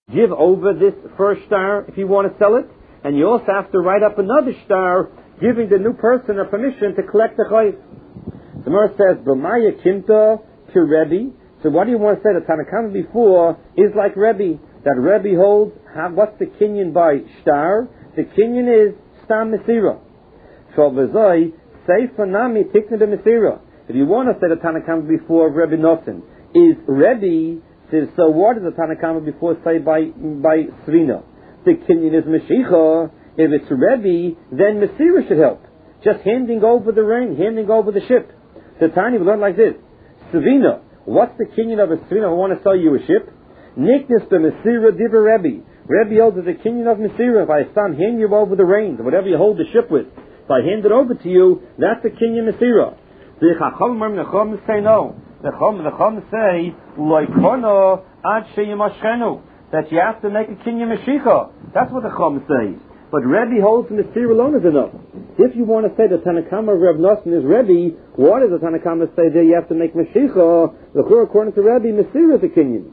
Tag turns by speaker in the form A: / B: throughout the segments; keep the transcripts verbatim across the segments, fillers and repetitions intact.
A: give over this first star if you want to sell it, and you also have to write up another star giving the new person a permission to collect the chayiv. The Gemara says, "B'maya kimta to Rebbe." So what do you want to say? The Tanakama before is like Rebbe. That Rebbe holds, how, what's the kinyan by star? The kinyan is stam mesira. So v'zoi seifa nami tikna de mesira. If you want to say the Tanakama before Rebbe Nosson is Rebbe, so, so what does the Tanakama before say by by Srina? The kinyan is Meshicha. If it's Rebbe, then Mesira should help. Just handing over the ring, handing over the ship. The Tani will learn like this. Svina, what's the kinyan of a Svina who want to sell you a ship? Niknis be Mesira diva Rebbe. Rebbe holds the kinyan of Mesira. If I stand, hand you over the reins, whatever you hold the ship with. If I hand it over to you, that's the kinyan Mesira. The Chacham the Chacham say no. The Chacham the Chacham say loikono ad sheyimashchenu, that you have to make a kinyan Meshicha. That's what the Chacham says. But Rebbe holds the Mesira alone is enough. If you want to say the Tanakama of Reb Nosson is Rebbe, why does the Tanakama say there you have to make Meshicha? The Chur, according to Rebbe, Mesira is a kinyan.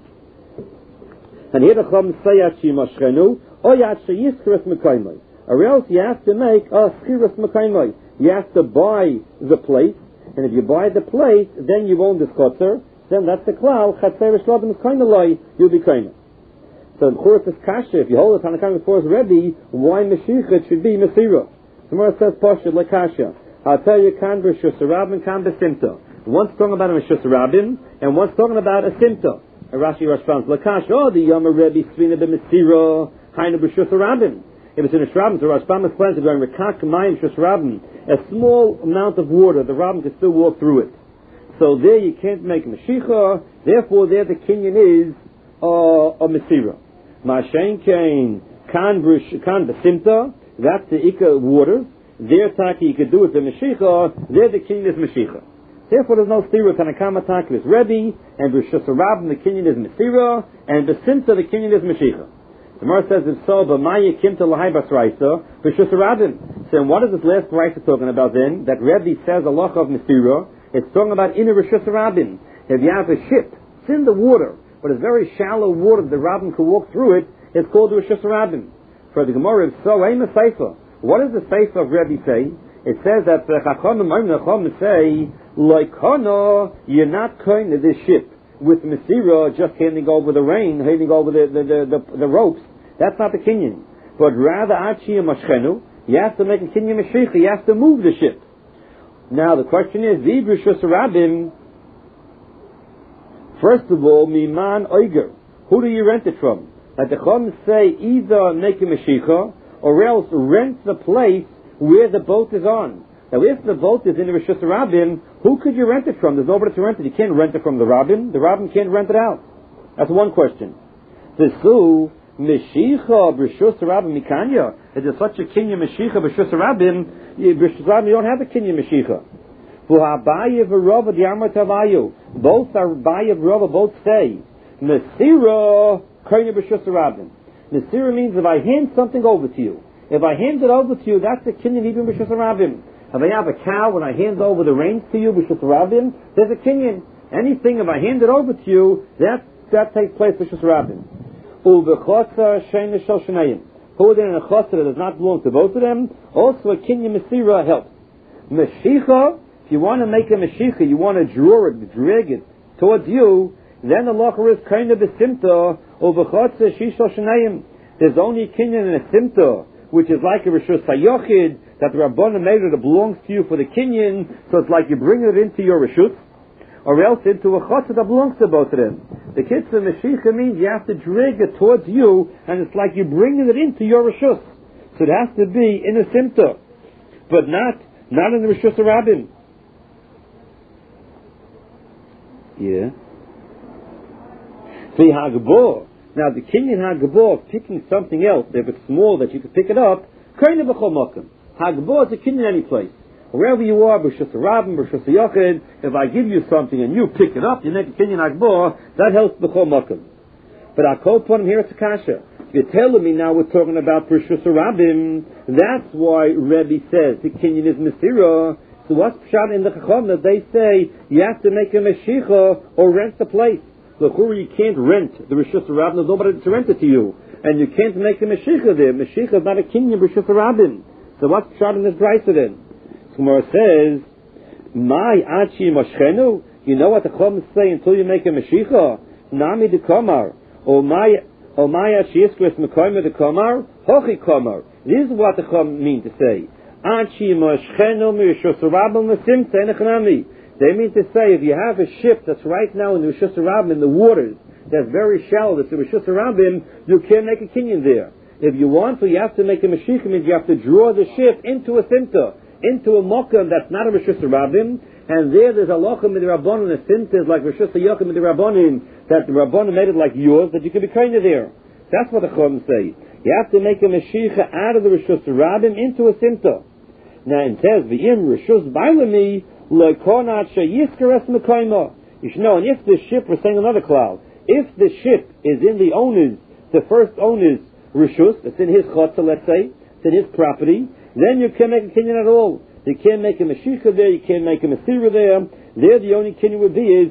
A: And here the Chacham say ad sheyimashchenu or ad sheyiskras mekaymai. Or else you have to make a schiras mekaymai. You have to buy the place. And if you buy the place, then you own this kotzer, then that's the klal, chatzer shlodim is kind of lie, you'll be kind of. So in Churuf is kasha, if you hold the Tanakam before it's Rebbe, why Meshicha, it should be Mesira. Tomorrow says Pasha, like kasha. I'll tell you, kan b'shus rabin, kan b'simta. One's talking about a Meshus rabin, and one's talking about a simta. And Rashi responds, like kasha, oh, the Yama Rebbe, Svina the Mesira, hainu b'shus rabin. If it's in a Shrabim, so Rashbam explains it, going Rekak Mayim Shus Rabim, a small amount of water, the Rabim can still walk through it. So there you can't make Meshicha, therefore there the kinyan is uh, a Mesira. Mashen Kain, Kan Brush, Kan Besimta, that's the Ika water. There Taki you could do it the Meshicha, there the kinyan is Meshicha. Therefore there's no Stira, Tanakama Taki is Rebbe, and Brushus Rabim the kinyan is Mesira, and Besimta the kinyan is Meshicha. The Gemara says if so, but Maya Kim to Lahai Basraisa, B'Shus Rabin. So what is this last Raisa talking about then? That Rebbe says Allah of Mesira, it's talking about in a B'Shus Rabin. If you have a ship, it's in the water, but it's very shallow water, the Rabin can walk through it, it's called B'Shus Rabin. For the Gemara, if so, Aim a Seifa. What does the Seifa of Rebbe say? It says that the Chacham and Chacham say, Loikono, you're not kind of this ship with Mesira just handing over the rain, handing over the the, the, the, the ropes. That's not the kinyan. But rather, Achi Mashchenu, you have to make a kinyan Meshicha, you have to move the ship. Now the question is, V'Brishus Rabim, first of all, Miman Oiger, who do you rent it from? That the Chum say either make a Meshicha, or else rent the place where the boat is on. Now if the boat is in the Rishus Rabim, who could you rent it from? There's nobody to rent it. You can't rent it from the Rabim. The Rabim can't rent it out. That's one question. The Su, Meshicha B'Rishus Rabim Mikanya. Is there such a kinyan Meshicha B'Rishus Rabim? B'Rishus Rabim, you don't have a kinyan Meshicha. V'Habayev Rova D'Amar Tavayu. Both are Bayev Rova, both say Mesira Kinyan B'Rishus Rabim. Mesira means if I hand something over to you, if I hand it over to you, that's the kinyan even B'Rishus Rabim. If I have a cow, when I hand over the reins to you, B'Shus Rabim, there's a kinyan. Anything, if I hand it over to you, that that takes place B'Shus Rabim. U'v'chotza shein shel shnayim. Who are there in a chotza that does not belong to both of them? Also a kinyan Mesira helps. Meshicha, if you want to make a Meshicha, you want to draw it, drag it towards you, then the locher is kind of a simta, u'v'chotza shein shel shnayim. There's only a kinyan in a simta, which is like a Rishus HaYochid, that the Rabbanah made it, it belongs to you for the kinyan, so it's like you bring it into your Rishus, or else into a Chotza that belongs to both of them. The Kitzur Meshicha means you have to drag it towards you, and it's like you're bringing it into your Rishus. So it has to be in a Simta, but not, not in the Rishus Rabim. Yeah. The Hagbor. Now the kinyan Hagbor, picking something else, if it's small that you can pick it up, kind of a Chomokim. Hagbor is a kinyan any place. Wherever you are, B'Shus Rabim, B'Shus Yochid, if I give you something and you pick it up, you make a kinyan Hagbor, that helps the Chomokim. But I call upon him here, it's a kasha. You're telling me now we're talking about B'Shus Rabim, that's why Rebbe says the kinyan is Mesira. So what's pshat in the Chacham that they say you have to make a Meshicha or rent the place? L'chura, you can't rent the Rishus Rabbim. There's nobody to rent it to you. And you can't make a Mashiach there. Mashiach is not a kinyan Rishus Rabbim. So what's shot in this price then? So Gemara says, my achi moshchenu. You know what the Chum say until you make a Mashiach? Nami de Komar. O my O my achi iskres mekoyme de Komar. Hochi Komar. This is what the Chum mean to say. Achi moshchenu Rishus Rabbim l'simtze enechnami. They mean to say, if you have a ship that's right now in the Rishus Rabbim, in the waters, that's very shallow, that's the Rishus Rabbim, you can't make a kinyan there. If you want to, you have to make a Mashiach, means you have to draw the ship into a simta, into a mokum that's not a Rishus Rabbim, and there there's a lochem in the Rabbanon, a simta is like Rishus Yochim in the Rabbanim, that the Rabbanon made it like yours, that you can be kind of there. That's what the Chum say. You have to make a Mashiach out of the Rishus Rabbim into a simta. Now it says, V'im Rishus Bailami, you should know, and if the ship, we're saying another cloud, if the ship is in the owner's, the first owner's rishus, it's in his chotza, let's say, it's in his property, then you can't make a kinyan at all. You can't make a mashicha there, you can't make a masira there. There the only kinyan would be is,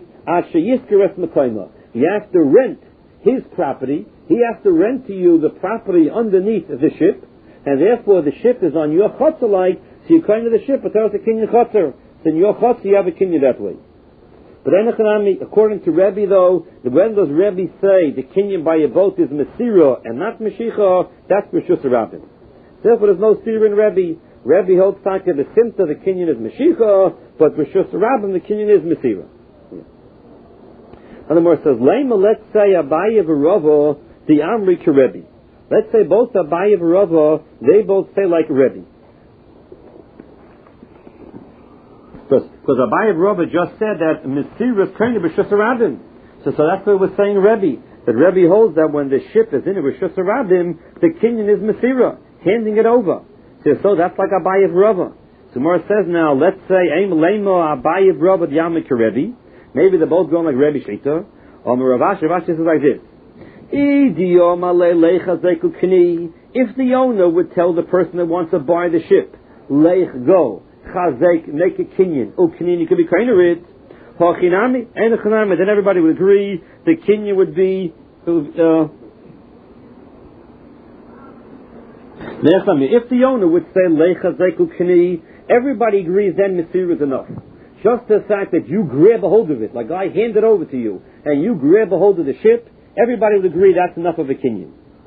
A: you have to rent his property, he has to rent to you the property underneath the ship, and therefore the ship is on your chotza like, so you kind of the ship, but that's a kinyan chotzer. In your chutz, you have a kinyan that way. But according to Rebbe, though, when does Rebbe say the kinyan by a boat is Mesira and not Meshicha, that's Rishus Rabbim. Therefore, there's no Sira in Rebbe. Rebbe holds back that the Simta, the kinyan is Meshicha, but Rishus Rabbim, the kinyan is Mesira. And the Gemara says, Lema, let's say Abaye v'Rava, the Amri to Rebbe. Let's say both Abaye v'Rava, they both say like Rebbe. Because Abaye Rava just said that Mesira is kind of Rishus Rabbim. So, so that's what we're saying, Rebbe. That Rebbe holds that when the ship is in a Rishus Rabbim, the kinyan is Mesira, handing it over. So, so that's like Abaye Rava. So Gemara says now, let's say, Aim Lema Abaye Rava Yamik Rebbe. Maybe they're both going like Rebbe Shita. Or Ravash, Ravash says like this. If the owner would tell the person that wants to buy the ship, Leich go. Chazek, make a kinyan. Oh, kinyan, you could be kind of it. Hachinami, and a chinami. Then everybody would agree the kinyan would be. Uh, if the owner would say lechazek ukni, everybody agrees. Then Mesira is enough. Just the fact that you grab a hold of it, like I hand it over to you, and you grab a hold of the ship, everybody would agree that's enough of a kinyan.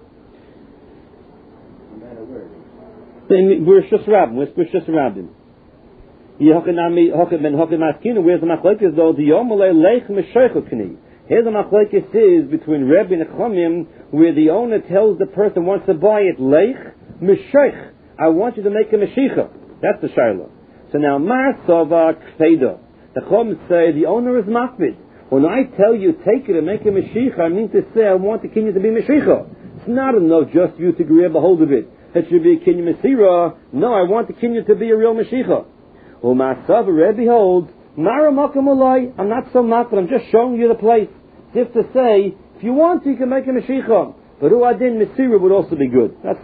A: We're Rishus Rabbim. We're Rishus Rabbim. Where's the machlokes though? The Yomalei Leich Meshoichokni. Here the machlokes is between Rebbe and Chomim, where the owner tells the person who wants to buy it, Leich Meshoich. I want you to make a Meshicha. That's the Shiloh. So now Masava Kfeda. The Chom say the owner is makbid. When I tell you take it and make a Meshicha, I mean to say I want the kinyan to be Meshicha. It's not enough just you to grab a hold of it. It should be a kinyan Mesira. No, I want the kinyan to be a real Meshicha. Well, Masav Rebbe holds, Mara Makam Alai, I'm not so makbid, I'm just showing you the place. As if to say, if you want to, you can make a Meshicha. But Uadin Mesira would also be good. That's